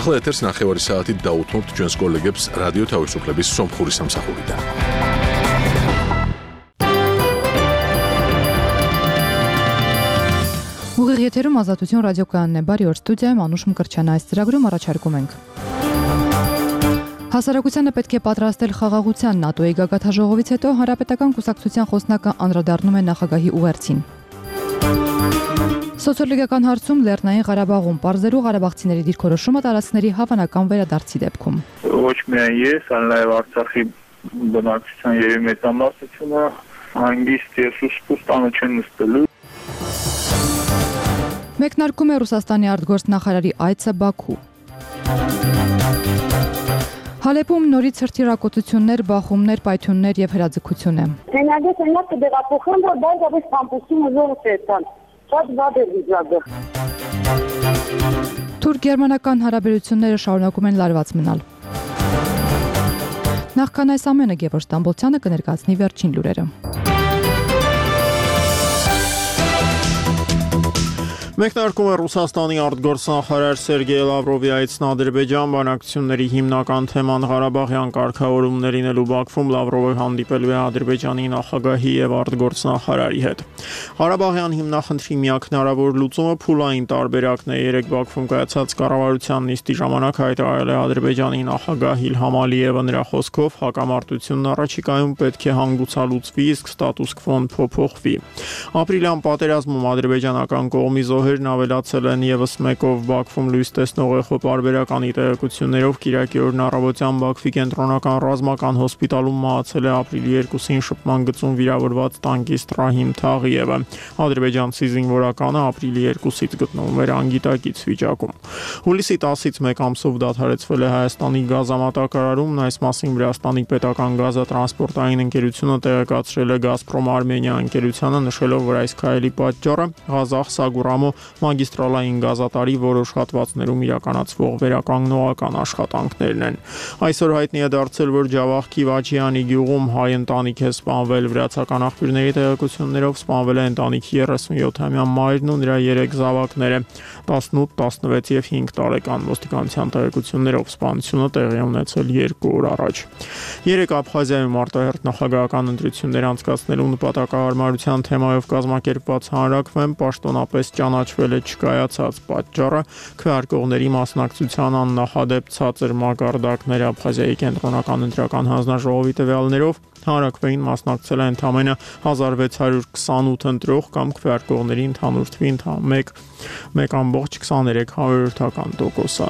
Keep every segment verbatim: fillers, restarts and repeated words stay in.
ახლა ეთერს ნახევარი საათით დაუთმობთ ჩვენს კოლეგებს რადიო თავისუფლების სომხური სამსახურიდან. Ուղիղ եթերում ազատություն ռադիոկայանն է, բարի օր, ստուդիայում Անուշ Մկրտչյան, այս ծրագրում առաջարկում ենք. Հասարակությանը պետք է պատրաստել խաղաղության ՆԱՏՕ-ի գագաթնաժողովից հետո հանրապետական կուսակցության խոսնակը անդրադառնում է նախագահի ուղերձին. Սոցիոլոգիական հարցում Լեռնային Ղարաբաղում պարզելու ղարաբաղցիների դիրքորոշումը տարածքների հավանական վերադարձի դեպքում. Ոչ միայն ես, այլ նաև Արցախի բնակչության եւ մեծամասնությունը հանգիստ եւ սուսպուստանը չեն նստելու. Մեկնարկում է Ռուսաստանի արտգործնախարարի այցը Բաքու. Հալեպում նորից հրթիռակոծություններ, բախումներ, պայթյուններ եւ հրաձգություն է. Հենագես հենակ կդեղափոխեն, որ բայրավես կամպուսի ուզորը սերտան. Շատ վատ է վիճակը. Թուրք-գերմանական հարաբերությունները շարունակում են լարված մնալ. Նախքան այս ամենը Գևորգ Ստամբոլցյանը կներկայացնի վերջին լուրերը. Մեկնարկում է Ռուսաստանի արտգործնախարար Սերգեյ Լավրովի այցն Ադրբեջան, բանակցությունների հիմնական թեման Ղարաբաղյան կարգավորումներին էլ ու Բաքվում Լավրովը հանդիպելու է Ադրբեջանի նախագահի եւ արտգործնախարարի հետ։ Ղարաբաղյան հիմնախնդրի միակ հնարավոր լուծումը փուլային տարբերակն է։ Երեք Բաքվում կայացած կառավարության նիստի ժամանակ հայտարարել է Ադրբեջանի նախագահ Իլհամ Ալիևը, նրա խոսքով հակամարտությունն առաջիկայում պետք է հանգուցալուծվի, իսկ ստատուս քվոն փոփոխվի։ Ապրիլյան պատերազմում ադրբեջանական կողմի Հերն ավելացել են եւս մեկով Բաքվում լույս տեսնող էխո պարբերականի տեղեկություններով Կիրակի օրն առավոտյան Բաքվի կենտրոնական ռազմական հոսպիտալում մահացել է ապրիլի երկուսին շփման գծում վիրավորված տանկիստ Ռահիմ Թաղիևը։ Ադրբեջանցի զինվորականը ապրիլի երկուսից գտնվում էր անգիտակից վիճակում։ Հուլիսի տասից մեկ ամսով դադարեցվել է Հայաստանի գազամատակարարումն, այս մասին Վրաստանի պետական գազատրանսպորտային ընկերությունը տեղեկացրել է Գազպրոմ Արմենիա ընկերությանը, նշելով, որ այս քայլի պատճառը Ղազախ Սագուրամո մագիստրալային գազատարի որոշ հատվածներում իրականացվող վերականգնողական աշխատանքներն են։ Այսօր հայտնի է դարձել, որ Ջավախ Քիվաչյանի գյուղում հայ ընտանիք է սպանվել։ Վրացական աղբյուրների տեղեկություններով սպանվել է ընտանիքի երեսունյոթամյա մայրն ու նրա երեք զավակները՝ տասնութ, տասնվեց եւ հինգ տարեկան։ Ոստիկանության տեղեկություններով սպանությունը տեղի է ունեցել երկու օր առաջ։ Երեք Աբխազիայում արտահերթ նախագահական ընտրություններ անցկացնելու նպատակահարմարության թեմայով կազմակերպված հանրաքվեն պաշտոնապես ճանաչվել է չկայացած պատճառը քվեարկողների մասնակցության աննախադեպ ցածր մակարդակներ։ Աբխազիայի կենտրոնական ընտրական հանձնաժողովի տվյալներով հանրաքվեին մասնակցել է ընդամենը հազար վեց հարյուր քսանութ ընտրող կամ քվեարկողների ընդհանուր թվի մեկ ամբողջ քսաներեք հարյուրյոթական տոկոսը։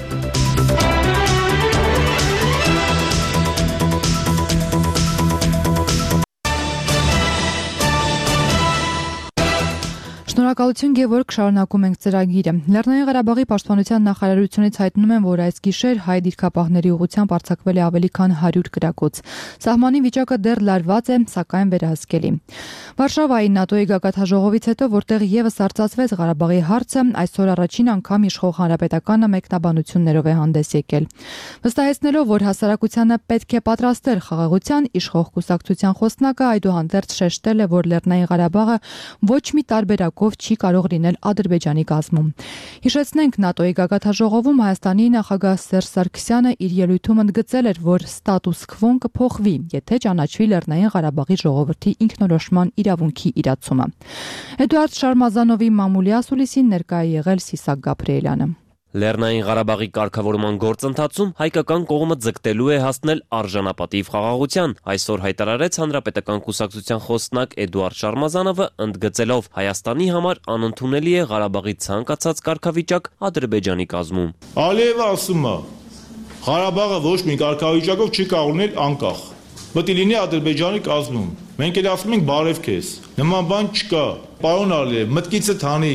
Շնորհակալություն Գևորգ, շարունակում ենք ծրագիրը։ Լեռնային Ղարաբաղի պաշտպանության նախարարությունից հայտնում են, որ այս գիշեր հայ դիրքապահների ուղղությամբ արձակվել է ավելի քան հարյուր կրակոց։ Սահմանի վիճակը դեռ լարված է, սակայն վերահսկելի։ Վարշավայի ՆԱՏՕ-ի գագաթնաժողովից հետո, որտեղ եւս արծացվեց Ղարաբաղի հարցը, այսօր առաջին անգամ իշխող հանրապետականը մեկնաբանություններով է հանդես եկել։ Վստահեցնելով, որ հասարակությանը պետք է պատրաստել խաղաղության, իշխող կուսակցության խոսնակը այդուհանդերձ շեշտել է, որ Լեռնային Ղարաբաղը ոչ մի տարբերակով չի կարող լինել Ադրբեջանի կազմում։ Հիշեցնենք, ՆԱՏՕ-ի գագաթնաժողովում Հայաստանի նախագահ Սերժ Սարգսյանը իր ելույթում ընդգծել էր, որ ստատուս քվոն կփոխվի, եթե ճանաչվի Լեռնային Ղարաբաղի ժողովրդի ինքնորոշման իրավունքի իրացումը։ Էդուարդ Շարմազանովի մամուլի ասուլիսին ներկա է եղել Սիսակ Գաբրիելյանը։ Լեռնային Ղարաբաղի կարգավորման գործընթացում հայկական կողմը ձգտելու է հասնել արժանապատիվ խաղաղության, այսօր հայտարարեց Հանրապետական կուսակցության խոսնակ Էդուարդ Շարմազանովը, ընդգծելով Հայաստանի համար անընդունելի է Ղարաբաղի ցանկացած կարգավիճակ Ադրբեջանի կազմում։ Ալիևը ասում է, Ղարաբաղը ոչ մի կարգավիճակով չի կարող լինել անկախ։ Պետք է լինի Ադրբեջանի կազմում։ Մենք էլ ասում ենք բարև քեզ։ Նման բան չկա։ Պարոն Ալիև, մտքիցդ հանի,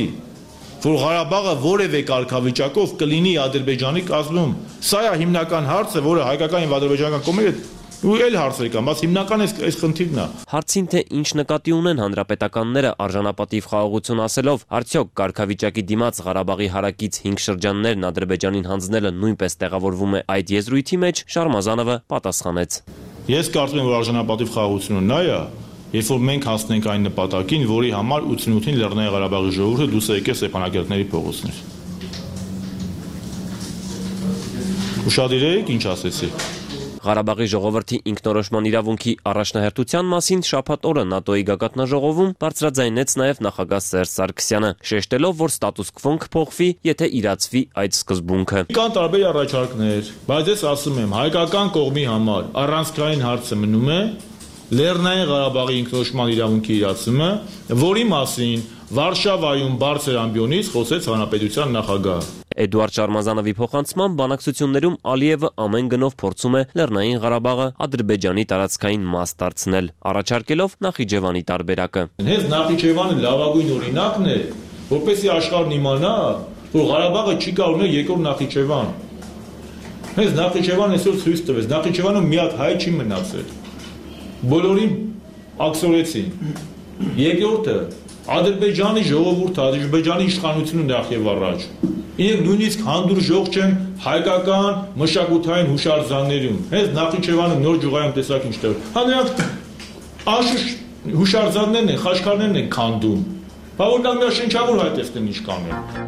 որ Ղարաբաղը որևէ կարգավիճակով կլինի Ադրբեջանի կազմում։ Սա է հիմնական հարցը, որը հայկական եւ ադրբեջանական կողմերը ու էլ հարցեր կան, բայց հիմնական այս խնդիրն է։ Հարցին թե ինչ նկատի ունեն հանրապետականները արժանապատիվ խաղաղություն ասելով, արդյոք կարգավիճակի դիմաց Ղարաբաղի հարակից հինգ շրջաններն Ադրբեջանին հանձնելը նույնպես տեղավորվում է այդ եզրույթի մեջ, Շարմազանովը պատասխանեց։ Ես կարծում եմ, որ արժանապատիվ խաղաղությունը նա է, երբ որ մենք հասնենք այն նպատակին, որի համար ութսունութին Լեռնային Ղարաբաղի ժողովուրդը դուրս է եկել Ստեփանակերտների փողոցներ։ Ուշադիր եք, ինչ ասեցի։ Ղարաբաղի ժողովրդի ինքնորոշման իրավունքի առաջնահերթության մասին շաբաթ օրը ՆԱՏՕ-ի գագաթնաժողովում բարձրաձայնեց նաև նախագահ Սերժ Սարգսյանը, շեշտելով, որ ստատուս քվոն կփոխվի, եթե իրացվի այդ սկզբունքը։ Կան տարբեր առաջարկներ, բայց ես ասում եմ, հայկական կողմի համար առանցքային հարցը մնում է Լեռնային Ղարաբաղի ինքնորոշման իրավունքի իրացումը, որի մասին Վարշավայում բարձր ամբիոնից խոսեց հանրապետության նախագահը։ Էդուարդ Շարմազանովի փոխանցմամբ բանակցություններում Ալիևը ամեն գնով փորձում է Լեռնային Ղարաբաղը Ադրբեջանի տարածքային մաս դարձնել, առաջարկելով Նախիջևանի տարբերակը։ Հենց Նախիջևանը լավագույն օրինակն է, որպեսզի աշխարհն իմանա, որ Ղարաբաղը չի կարող լինել երկրորդ Նախիջևան։ Հենց Նախիջևանը այսօր ցույց տվեց, Նախիջևանում մի հատ հայ չի մնացել։ Բոլորին աքսորեցին։ Երկրորդը Ադրբեջանի ժողովուրդը, Ադրբեջանի իշխանությունը նախ եւ առաջ։ Իրենք նույնիսկ հանդուրժող չեն հայկական մշակութային հուշարձաններում։ Հենց Նախիջևանը նոր ջուղայում տեսակ ինչտեղ։ Հա նրանք անշուշտ հուշարձաններն են, խաչքարներն են քանդում։ Բա որ նա մի շնչավոր հայ տեսնեն ինչ կանեն։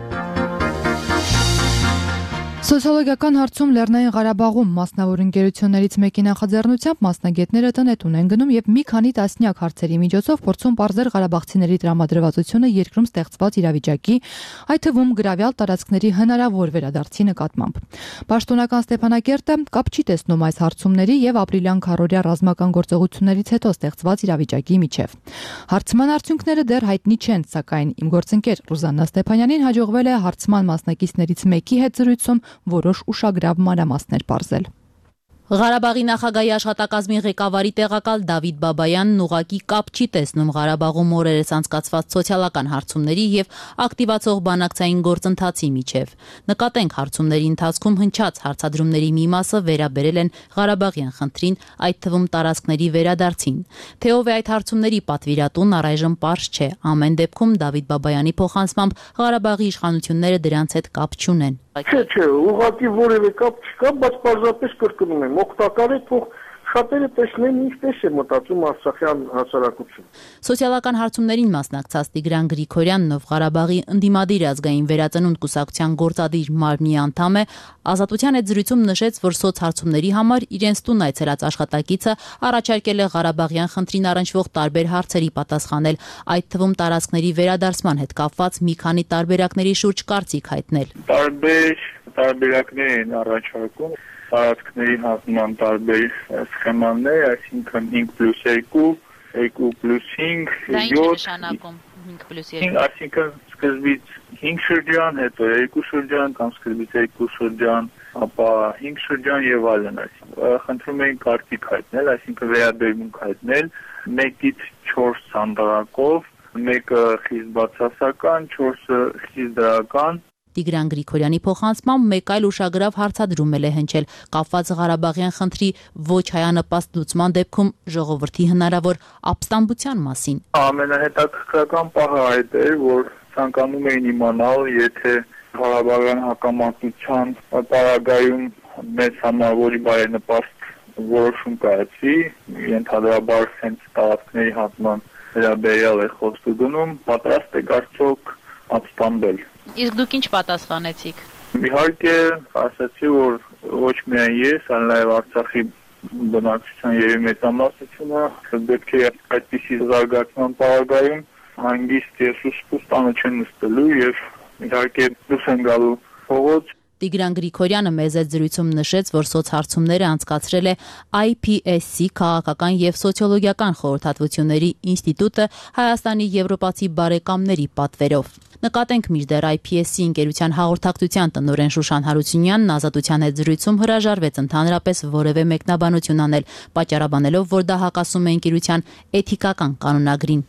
Սոցիոլոգիական հարցում Լեռնային Ղարաբաղում մասնավոր ընկերություններից մեկի նախաձեռնությամբ մասնագետները տնետուն են գնում եւ մի քանի տասնյակ հարցերի միջոցով փորձում բարձր ղարաբաղցիների տրամադրվածությունը երկրում ստեղծված իրավիճակի, այդ թվում գրավյալ տարածքների հնարավոր վերադարձի նկատմամբ։ Պաշտոնական Ստեփանակերտը կապ չի տեսնում այս հարցումների եւ ապրիլյան քառօրյա ռազմական գործողություններից հետո ստեղծված իրավիճակի միջև։ Հարցման արդյունքները դեռ հայտնի չեն, սակայն իմ գործընկեր Ռուզաննա Ստեփանյանին հաջողվել է հարցման մասնակիցներից մեկի հետ զրույցում որոշ ուշագրավ մանրամասներ պարզել։ Ղարաբաղի նախագահի աշխատակազմի ղեկավարի տեղակալ Դավիթ Բաբայանն ուղղակի կապ չի տեսնում Ղարաբաղում օրերս անցկացված սոցիալական հարցումների եւ ակտիվացող բանակցային գործընթացի միջև։ Նկատենք հարցումների ընթացքում հնչած հարցադրումների մի մասը վերաբերել են Ղարաբաղյան խնդրին, այդ թվում տարածքների վերադարձին։ Թե ով է այդ հարցումների պատվիրատուն, առայժմ պարզ չէ։ Ամեն դեպքում Դավիթ Բաբայանի փոխանցմամբ Ղարաբաղի իշխանությունները դրանց հետ կապ չունեն։ Չէ, չէ, ուղղակի որևէ կապ չկա, բայց պարզապես կրկնում եմ, օգտակար է թող շատերը տեսնեն ինչպես է մտածում արցախյան հասարակությունը։ Սոցիալական հարցումներին մասնակցած Տիգրան Գրիգորյանն, ով Ղարաբաղի ընդդիմադիր ազգային վերածնունդ կուսակցության գործադիր մարմնի անդամ է, Ազատության հետ զրույցում նշեց, որ սոցհարցումների համար իրենց տուն այցելած աշխատակիցը առաջարկել է Ղարաբաղյան խնդրին առնչվող տարբեր հարցերի պատասխանել, այդ թվում տարածքների վերադարձման հետ կապված մի քանի տարբերակների շուրջ կարծիք հայտնել։ Տարբեր տարբերակներ են առաջարկում տարածքների հատման տարբեր սխեմաններ, այսինքն հինգ պլյուս երկու, երկու պլյուս հինգ, յոթ, հինգ պլյուս երկու, այսինքն սկզբից հինգ շրջան, հետո երկու շրջան կամ սկզբից երկու շրջան, ապա հինգ շրջան եւ այլն, այսինքն խնդրում էին կարծիք հայտնել, այսինքն վերաբերմունք հայտնել մեկից չորս սանդղակով, մեկը խիստ բացասական, չորսը խիստ դրական։ Տիգրան Գրիգորյանի փոխանցմամբ մեկ այլ ուշագրավ հարցադրում է հնչել կապված Ղարաբաղյան խնդրի ոչ հայանպաստ լուծման դեպքում ժողովրդի հնարավոր ապստամբության մասին։ Ամենահետաքրքրական պահը այդ էր, որ ցանկանում էին իմանալ, եթե Ղարաբաղյան հակամարտության պարագայում մեծ համավորի բարենպաստ որոշում կայացվի, ենթադրաբար հենց տարածքների հատման վերաբերյալ է խոսքը գնում, պատրաստ է արդյոք ապստամբել։ Իսկ դուք ինչ պատասխանեցիք։ Իհարկե, ասացի, որ ոչ միայն ես, այլ նաև Արցախի բնակչության երևի մեծամասնությունը պետք է այդպիսի զարգացման պարագայում հանգիստ եւ սուսպուս տանը չեն նստելու եւ իհարկե դուրս են գալու փողոց։ Տիգրան Գրիգորյանը մեզ այդ զրույցում նշեց, որ սոցհարցումները անցկացրել է I P S C քաղաքական եւ սոցիոլոգիական խորհրդատվությունների ինստիտուտը Հայաստանի եվրոպացի բարեկամների պատվերով։ Նկատենք մինչդեռ I P S C ընկերության հաղորդակցության տնօրեն Շուշան Հարությունյանն Ազատության հետ զրույցում հրաժարվեց ընդհանրապես որևէ մեկնաբանություն անել, պատճառաբանելով, որ դա հակասում է ընկերության էթիկական կանոնագրին։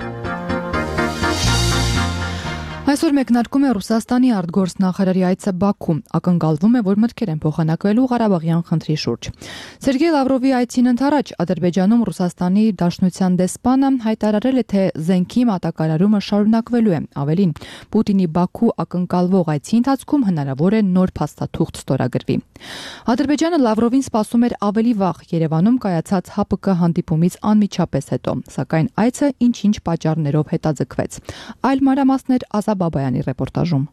Այսօր մեկնարկում է Ռուսաստանի արտգործնախարարի այցը Բաքու, ակնկալվում է, որ մտքեր են փոխանակվելու Ղարաբաղյան խնդրի շուրջ։ Սերգեյ Լավրովի այցին ընդառաջ Ադրբեջանում Ռուսաստանի Դաշնության դեսպանը հայտարարել է, թե զենքի մատակարարումը շարունակվելու է, ավելին, Պուտինի Բաքու ակնկալվող այցի ընթացքում հնարավոր է նոր փաստաթուղթ ստորագրվի։ Ադրբեջանը Լավրովին սպասում էր ավելի վաղ Երևանում կայացած H P K հանդիպումից անմիջապես հետո, սակայն այցը ինչ-ինչ պատճառներով հետաձգվեց։ Այլ մանրամասներ Բաբայանի ռեպորտաժում։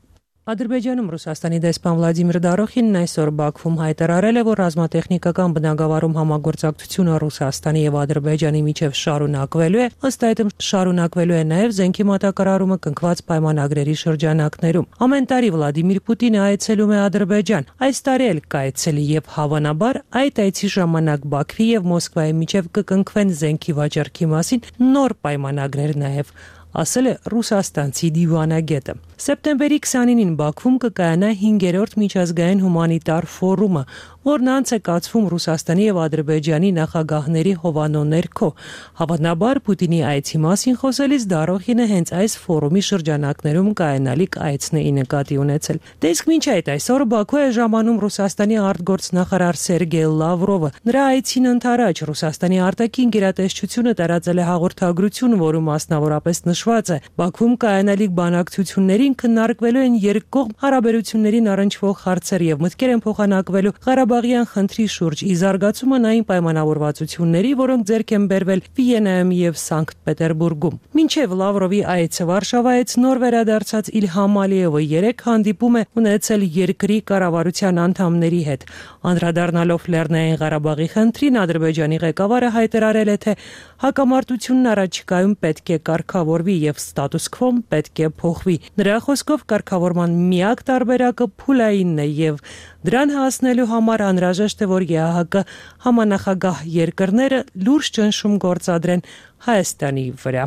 Ադրբեջանում Ռուսաստանի դեսպան Վլադիմիր Դարոխինն այսօր Բաքվում հայտարարել է, որ ռազմատեխնիկական բնագավառում համագործակցությունը Ռուսաստանի եւ Ադրբեջանի միջև շարունակվելու է, ըստ այդմ շարունակվելու է նաեւ զենքի մատակարարումը կնքված պայմանագրերի շրջանակներում։ Ամեն տարի Վլադիմիր Պուտինը այցելում է Ադրբեջան, այս տարի էլ կայցելի եւ հավանաբար այդ այցի ժամանակ Բաքվի եւ Մոսկվայի միջև կկնքվեն զենքի վաճառքի մասին նոր պայմանագրեր նաեւ, ասել է ռուսաստանցի դիվանագետը։ Սեպտեմբերի քսանինին Բաքվում կկայանա հինգերորդ միջազգային հումանիտար ֆորումը, որն անց է կացվում Ռուսաստանի եւ Ադրբեջանի նախագահների հովանու ներքո։ Հավանաբար Պուտինի այցի մասին խոսելիս Դարոխինը հենց այս ֆորումի շրջանակներում կայանալիք այցն է նկատի ունեցել։ Դե իսկ մինչ այդ այսօր Բաքու է ժամանում Ռուսաստանի արտգործնախարար Սերգեյ Լավրովը։ Նրա այցին ընդառաջ Ռուսաստանի արտաքին գերատեսչությունը տարածել է հաղորդագրություն, որում մասնավորապես նշված է. Բաքվում կայանալիք բանակցություններին քննարկվելու են երկկողմ հարաբերություններին առնչվող հարցեր եւ մտքեր են փոխանակվելու Ղարաբաղյան խնդրի շուրջ՝ ի զարգացումը այն պայմանավորվածությունների, որոնք ձեռք են բերվել Վիեննայում եւ Սանկտ Պետերբուրգում։ Մինչեւ Լավրովի այցը Վարշավայից նոր վերադարձած Իլհամ Ալիևը երեք հանդիպում է ունեցել երկրի կառավարության անդամների հետ։ Անդրադառնալով Լեռնային Ղարաբաղի խնդրին, Ադրբեջանի ղեկավարը հայտարարել է, թե հակամարտությունն առաջիկայում պետք է կարգավորվի եւ ստատուս քվոն պետք է փոխվի։ Նրա խոսքով կարգավորման միակ տարբերակը փուլայինն է եւ դրան հասնելու համար անհրաժեշտ է, որ ԵԱՀԿ համանախագահ երկրները լուրջ ճնշում գործադրեն Հայաստանի վրա։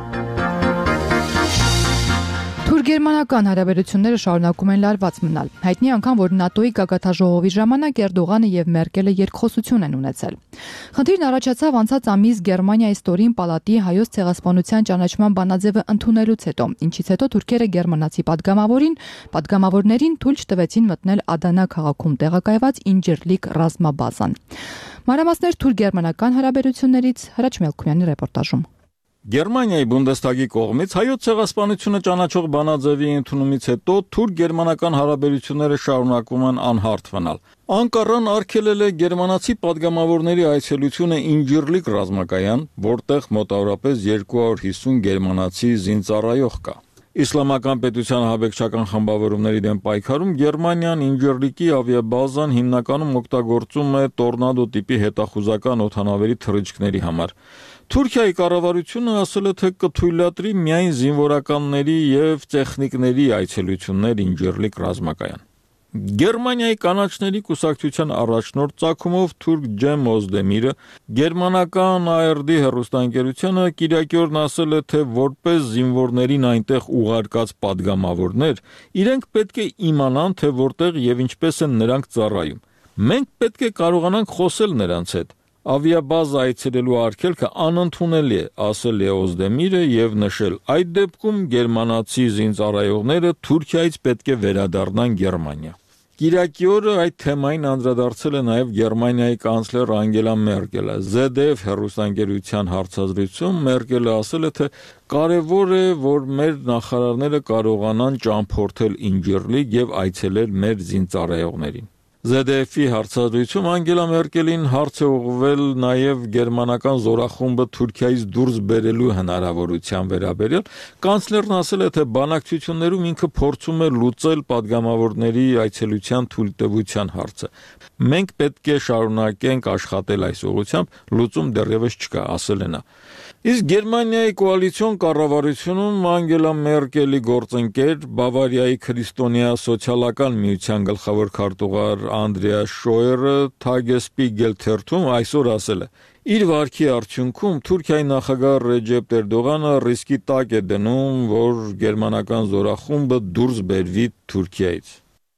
Թուրք-գերմանական հարաբերությունները շարունակում են լարված մնալ։ Հայտնի անգամ, որ ՆԱՏՕ-ի գագաթաժողովի ժամանակ Էրդողանը եւ Մերկելը երկխոսություն են ունեցել։ Խնդիրն առաջացավ անցած ամիս Գերմանիայի ստորին պալատի հայոց ցեղասպանության ճանաչման բանաձևը ընդունելուց հետո, ինչից հետո թուրքերը գերմանացի падգամավորին, падգամավորներին թույլ չտվեցին մտնել Ադանա քաղաքում տեղակայված Ինջիրլիկ ռազմաբազան։ Մանրամասներ թուրք-գերմանական հարաբերություններից Հրաչ Մելքումյանի ռեպորտաժում։ Գերմանիայի Բունդեսթագի կողմից հայոց ցեղասպանությունը ճանաչող բանաձևի ընդունումից հետո թուրք-գերմանական հարաբերությունները շարունակում են անհարթ մնալ։ Անկարան արգելել է գերմանացի падգամավորների այցելությունը Ինջիրլիկ ռազմակայան, որտեղ մոտավորապես երկու հարյուր հիսուն գերմանացի զինծառայող կա։ Իսլամական պետության ահաբեկչական խմբավորումների դեմ պայքարում Գերմանիան Ինջիրլիկի ավիաբազան հիմնականում օգտագործում է տորնադո տիպի հետախուզական օդանավերի թռիչքների համար։ Թուրքիայի կառավարությունը ասել է, թե կթույլատրի միայն զինվորականների եւ տեխնիկների այցելություններ Ինջիրլիկ ռազմակայան։ Գերմանիայի կանաչների կուսակցության առաջնորդ ծագումով թուրք Ջեմ Օզդեմիրը գերմանական A R D հեռուստաընկերությանը Կիրակի օրն ասել է, թե որպես զինվորներին այնտեղ ուղարկած падգամավորներ, իրենք պետք է իմանան, թե որտեղ եւ ինչպես են նրանք ծառայում։ Մենք պետք է կարողանանք խոսել նրանց հետ։ Ավիաբազա այցելելու արգելքը անընդունելի է, ասել է Օզդեմիրը եւ նշել, այդ դեպքում գերմանացի զինծառայողները Թուրքիայից պետք է վերադառնան Գերմանիա։ Կիրակի օրը այդ թեմային անդրադարձել է նաև Գերմանիայի կանցլեր Անգելա Մերկելը։ Z D F հեռուստաընկերության հարցազրույցում Մերկելը ասել է, թե կարևոր է, որ մեր նախարարները կարողանան ճամփորդել Ինջիրլիկ եւ այցելել մեր զինծառայողներին։ Z D F-ի հարցազրույցում Անգելա Մերկելին հարց է ուղղվել նաև գերմանական զորախումբը Թուրքիայից դուրս բերելու հնարավորության վերաբերյալ։ Կանցլերն ասել է, թե բանակցություններում ինքը փորձում է լուծել падգամավորների այցելության թույլտվության հարցը։ Մենք պետք է շարունակենք աշխատել այս ուղղությամբ, լուծում դեռևս չկա, ասել է նա։ Իսկ Գերմանիայի կոալիցիոն կառավարությունում Անգելա Մերկելի գործընկեր Բավարիայի քրիստոնյա սոցիալական միության գլխավոր քարտուղար Անդրեաս Շոյերը Թագեսպիգել թերթում այսօր ասել է. Իր վարքի արդյունքում Թուրքիայի նախագահ Ռեջեփ Էրդողանը ռիսկի տակ է դնում, որ գերմանական զորախումբը դուրս բերվի Թուրքիայից։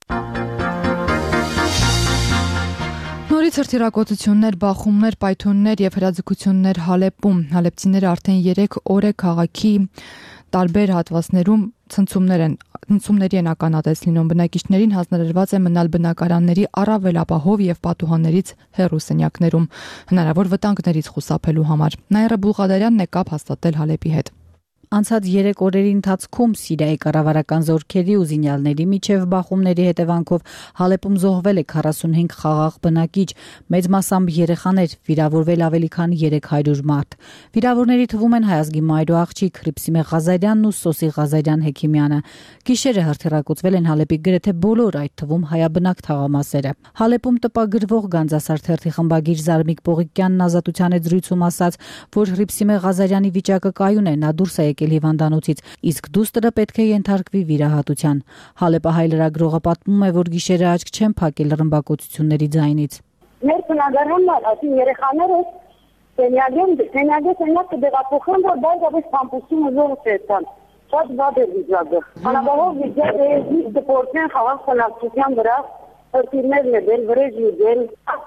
Նորից հրթիռակոծություններ, բախումներ, պայթյուններ եւ հրաձգություններ Հալեպում։ Հալեպցիները արդեն երեք օր է քաղաքի տարբեր հատվածներում ցնցումներ են, ցնցումների են ականատես լինում։ Բնակիչներին հանձնարարված է մնալ բնակարանների առավել ապահով եւ պատուհաններից հեռու սենյակներում, հնարավոր վտանգներից խուսափելու համար։ Նաիրա Բուլղադարյանն է կապ հաստատել Հալեպի հետ։ Անցած երեք օրերի ընթացքում Սիրիայի կառավարական զորքերի ու զինյալների միջև բախումների հետևանքով Հալեպում զոհվել է քառասունհինգ խաղաղ բնակիչ, մեծ մասամբ երեխաներ, վիրավորվել ավելի քան երեք հարյուր մարդ։ Վիրավորների թվում են հայ ազգի մայրու աղջիկ Հրիփսիմե Ղազարյանն ու Սոսի Ղազարյան Հեքիմյանը։ Գիշերը հրթիռակոծվել են Հալեպի գրեթե բոլոր, այդ թվում հայաբնակ թաղամասերը։ Հալեպում տպագրվող Գանձասար թերթի խմբագիր Զարմիկ Պողիկյանն Ազատության հետ զրույցում ասաց, որ Հրիփսիմե Ղազարյանի վիճակը կայուն է, նա դուրս է եկել հիվանդանոցից, իսկ դուստրը պետք է ենթարկվի վիրահատության։ Հալեպահայ լրագրողը պատմում է, որ գիշերը աչք չեն փակել ռմբակոծությունների ձայնից։ Մեր բնակարանն ասի երեխաները սենյակեն սենյակը սենյակը դեպախոխան, որ բայց կամպուսում զորը ցեցան։ Շատ վատ է վիճակը։ Անաբավով վիճակը է դպորտեն խաղաղ բնակչության վրա Հրթիռներն է դել, վրեժ յուդել,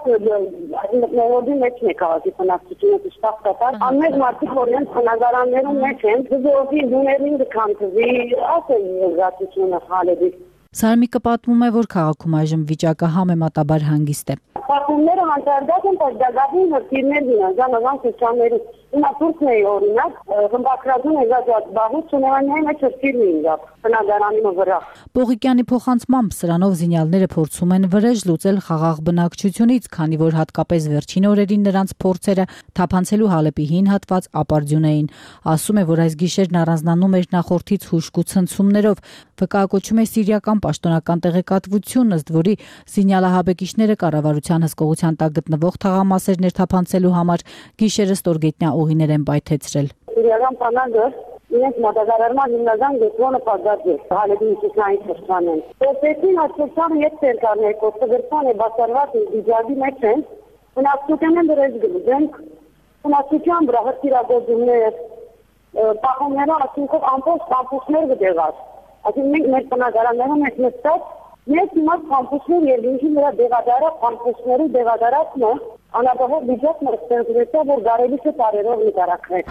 նորոդի մեջ է քաղաքի բնակչությունը դժտախ կատար, անմեջ մարդիկ որ են բնակարաններում մեջ են, զոհի դուներին դքանթվի, ասեն զգացությունը Հալեպի։ Սարմիկը պատմում է, որ քաղաքում այժմ վիճակը համեմատաբար հանգիստ է։ Պատումները հանդարտած են, բայց դագավին հրթիռներ դինան, զանազան սեքցիաների։ Հիմա Թուրքն է օրինակ, ռմբակրատուն եղած բաղուց ունենային մեջ հրթիռն ինգավ, բնակարանի վրա։ Պողիկյանի փոխանցմամբ սրանով զինյալները փորձում են վրեժ լուծել խաղաղ բնակչությունից, քանի որ հատկապես վերջին օրերին նրանց փորձերը թափանցելու Հալեպի հին հատված ապարդյուն էին։ Ասում է, որ այս գիշերն առանձնանում էր նախորդից հուշկու ցնցումներով, վկայակոչում է սիրիական պաշտոնական տեղեկատվություն, ըստ որի զինյալահաբեկիչները կառավարության հսկողության տակ գտնվող թաղամասեր ներթափանցելու համար գիշերը ստորգետնյա ուղիներ են պայթեցրել։ Սիրիական բանակը իրենց մատակարարման հիմնական գծոնը պատված է Հալեպի միջուկային շրջանին։ Որպեսզի հաշվեցան հետ ցերկարներ կոստագրության է բացառված վիճակի մեջ են, բնակչության են դրես գլուզենք, բնակչության վրա հրթիռագործումներ, պահումները ասինքով ամբողջ կամպուսներ գտեղած։ Այսինքն մենք մեր բնակարաններում ենք նստած, ես հիմա կամպուսներ եւ ինքնին վրա դեղադարա կամպուսների դեղադարացնը անաբավով վիճակն է ստեղծվել, որ կարելի է տարերով նկարագրել։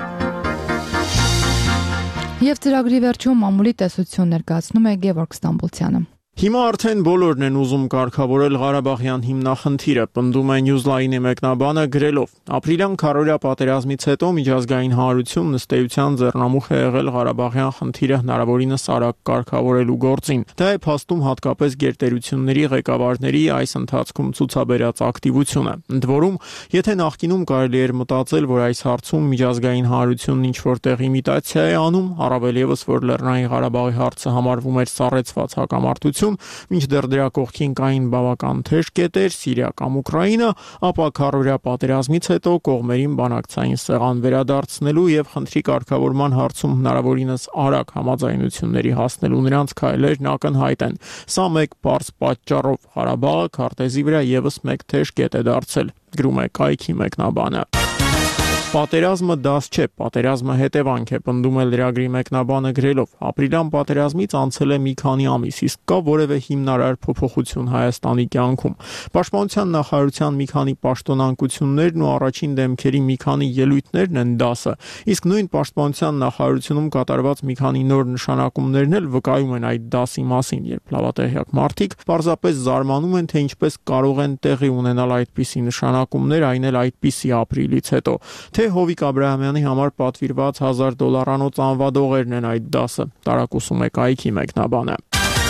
Եվ ծրագրի վերջում մամուլի տեսություն ներկայացնում է Գևորգ Ստամբուլցյանը։ Հիմա արդեն բոլորն են ուզում կարգավորել Ղարաբաղյան հիմնախնդիրը, պնդում է Newsline-ի մեկնաբանը գրելով. Ապրիլյան քառօրյա պատերազմից հետո միջազգային հանրությունն ըստ էության ձեռնամուխ է եղել Ղարաբաղյան խնդիրը հնարավորինս արագ կարգավորելու գործին։ Դա է փաստում հատկապես գերտերությունների ղեկավարների այս ընթացքում ցուցաբերած ակտիվությունը։ Ընդ որում, եթե նախկինում կարելի էր մտածել, որ այս հարցում միջազգային հանրությունն ինչ-որ տեղ իմիտացիա է անում, առավել եւս որ Լեռնային Ղարաբաղի հարցը համարվում էր սառեցված հակամարտություն, մինչդեռ դրա կողքին կային բավական թեժ կետեր, Սիրիա կամ Ուկրաինա, ապա քառօրյա պատերազմից հետո կողմերին բանակցային սեղան վերադարձնելու եւ խնդրի կարգավորման հարցում հնարավորինս արագ համաձայնությունների հասնելու նրանց քայլերն ակնհայտ են։ Սա մեկ պարզ պատճառով Ղարաբաղը քարտեզի վրա եւս մեկ թեժ կետ է դարձել, գրում է կայքի մեկնաբանը։ Պատերազմը դաս չէ, պատերազմը հետևանք է, պնդում է լրագրի մեկնաբանը գրելով. Ապրիլյան պատերազմից անցել է մի քանի ամիս, իսկ կա որևէ հիմնարար փոփոխություն Հայաստանի կյանքում։ Պաշտպանության նախարարության մի քանի պաշտոնանկություններն ու առաջին դեմքերի մի քանի ելույթներն են դասը, իսկ նույն պաշտպանության նախարարությունում կատարված մի քանի նոր նշանակումներն էլ վկայում են այդ դասի մասին, երբ լավատեղյակ մարդիկ պարզապես զարմանում են, թե ինչպես կարող են տեղի ունենալ այդպիսի նշանակումներ, այն էլ այդպիսի ապրիլից հետո։ Թե Հովիկ Աբրահամյանի համար պատվիրված հազար դոլարանոց անվադողերն են այդ դասը, տարակուսում է կայքի մեկնաբանը։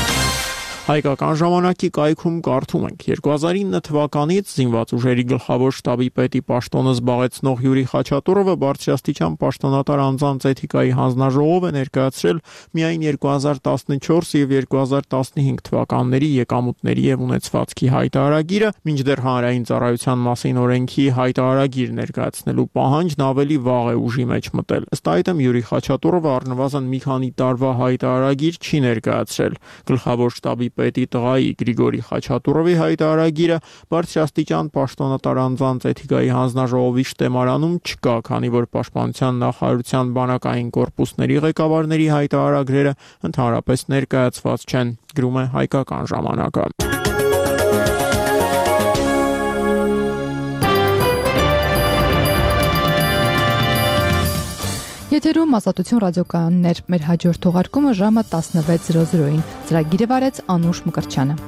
Հայկական ժամանակի կայքում կարդում ենք. երկու հազար ինը թվականից զինված ուժերի գլխավոր շտաբի պետի պաշտոնը զբաղեցնող Յուրի Խաչատուրովը բարձրաստիճան պաշտոնատար անձանց էթիկայի հանձնաժողով է ներկայացրել միայն երկու հազար տասնչորս եւ երկու հազար տասնհինգ թվականների եկամուտների եւ ունեցվածքի հայտարարագիրը, մինչդեռ հանրային ծառայության մասին օրենքի հայտարարագիր ներկայացնելու պահանջն ավելի վաղ է ուժի մեջ մտել։ Ըստ այդմ Յուրի Խաչատուրովը առնվազն մի քանի տարվա հայտարարագիր չի ներկայացրել։ Գլխավոր շտաբի պետի տղայի Գրիգորի Խաչատուրովի հայտարարագիրը բարձրաստիճան պաշտոնատար անձանց էթիկայի հանձնաժողովի շտեմարանում չկա, քանի որ պաշտպանության նախարարության բանակային կորպուսների ղեկավարների հայտարարագրերը ընդհանրապես ներկայացված չեն, գրում է Հայկական ժամանակը։ Եթերում Ազատություն ռադիոկայաններ, մեր հաջորդ թողարկումը ժամը տասնվեց զրո զրոյին։ Ծրագիրը վարեց Անուշ Մկրտչյանը։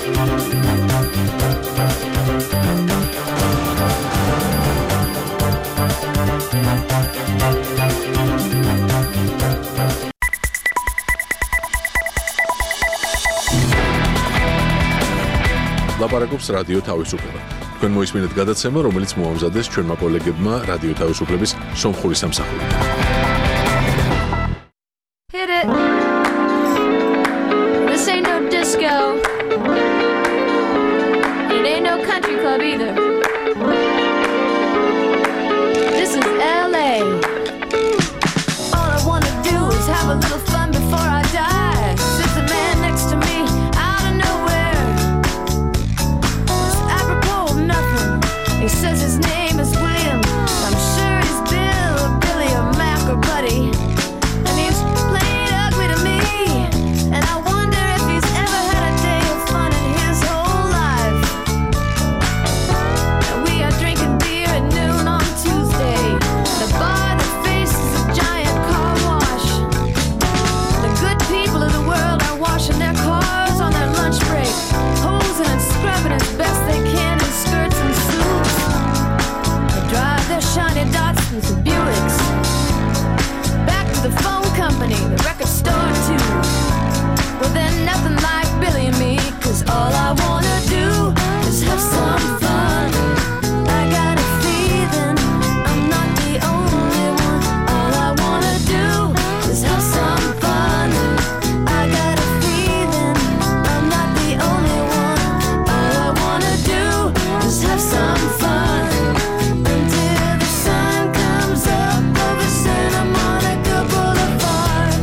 ლაპარაკობს რადიო თავისუფლება. თქვენ მოისმინეთ გადაცემა, რომელიც მოამზადეს ჩვენმა კოლეგებმა რადიო თავისუფლების სომხური სამსახურით. Hit it. This ain't no disco. It ain't no country club either. This is L A. All I wanna do is have a little fun before I die. Sits a man next to me out of nowhere. It's apropos of nothing. He says his name is William. I'm sure he's Bill or Billy or Mac or Buddy. And he's played ugly to me. And I wonder if he's ever had a day of fun in his whole life. And we are drinking beer at noon on Tuesday. The bar that faces a giant car wash. The good people of the world are washing their cars on their lunch break, hosing and scrubbing as best they can in skirts and suits. They drive their shiny Datsuns and Buicks back to the phone company, the record store too. Well, they're nothing like Billy and me, 'cause all I wanna do is have some fun. I got a feeling I'm not the only one. All I wanna do is have some fun. I got a feeling I'm not the only one. All I wanna do is have some fun until the sun comes up over Santa Monica Boulevard.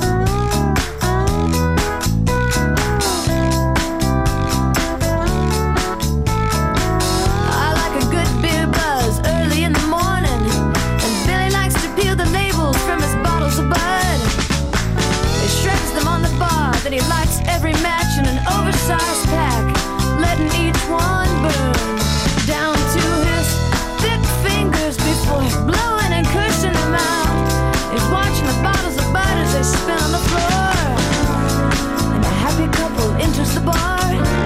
I like a good beer buzz early in the morning, and Billy likes to peel the labels from his bottles of Bud. He shreds them on the bar, then he lights every match in an oversized pack, letting each one burn down to his thick fingers before blowing and cursing them out. He's watching the bottles of Bud as they spin on the floor, and a happy couple enters the bar,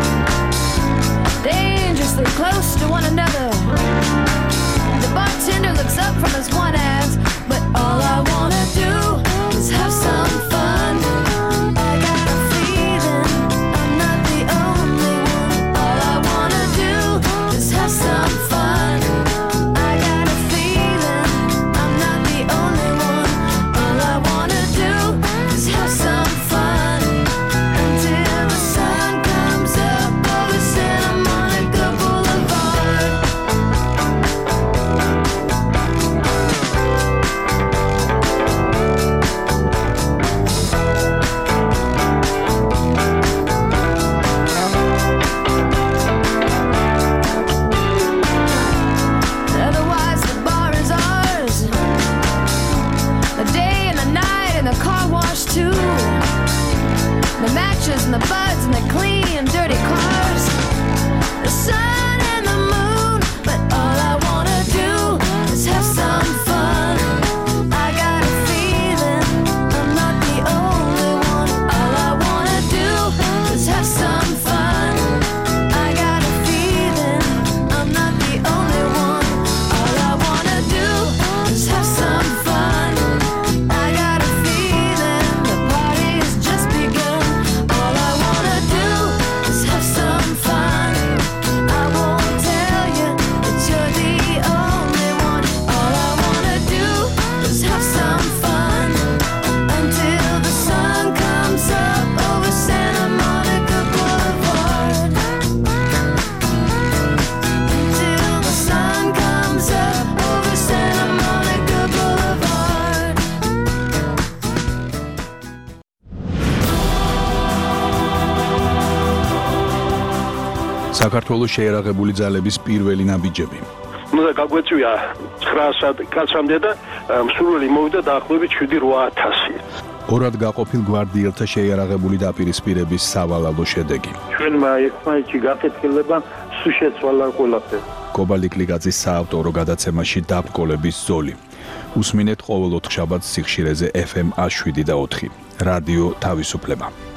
dangerously close to one another. The bartender looks up from his one ass, but all I wanna do is have some fun. I got a feeling I'm not the only one. All I wanna do is have some fun. I got a feeling I'm not the only one. All I wanna do is have some fun until the sun comes up over Santa Monica Boulevard. Otherwise the bar is ours, the day and the night and the car wash too. The matches and the buds and the clean and dirty cars, the sun and the moon, but all I wanna do is have some fun. I got a feeling I'm not the only one. All I wanna do is have some fun. I got a feeling I'm not the only one. All I wanna do is have some fun. I got a feeling the party has just begun. All I wanna do is have some fun. I won't tell you that you're the only one. All I wanna do is have some fun until the sun comes up over Santa Monica Boulevard. Until the sun comes up over Santa Monica Boulevard. საქართველოს შეერაღებული ძალების პირველი ნაბიჯები. უნდა გაგვეწვია ცხრა კაცამდე და მსურველი მოვიდა დაახლოებით შვიდი ათასი. ორად გაყოფილ გვარდიელთა შეიარაღებული დაპირისპირების სავალალო შედეგი. ჩვენმა ერთმანეთში გაკეთილება სულ შეცვალა ყველაფერი. კობალიკლიკაძის საავტორო გადაცემაში დაბრკოლების ზოლი. უსმინეთ ყოველ ოთხშაბათს სიხშირეზე ეფ ემ ათს შვიდი და ოთხი. რადიო თავისუფლება.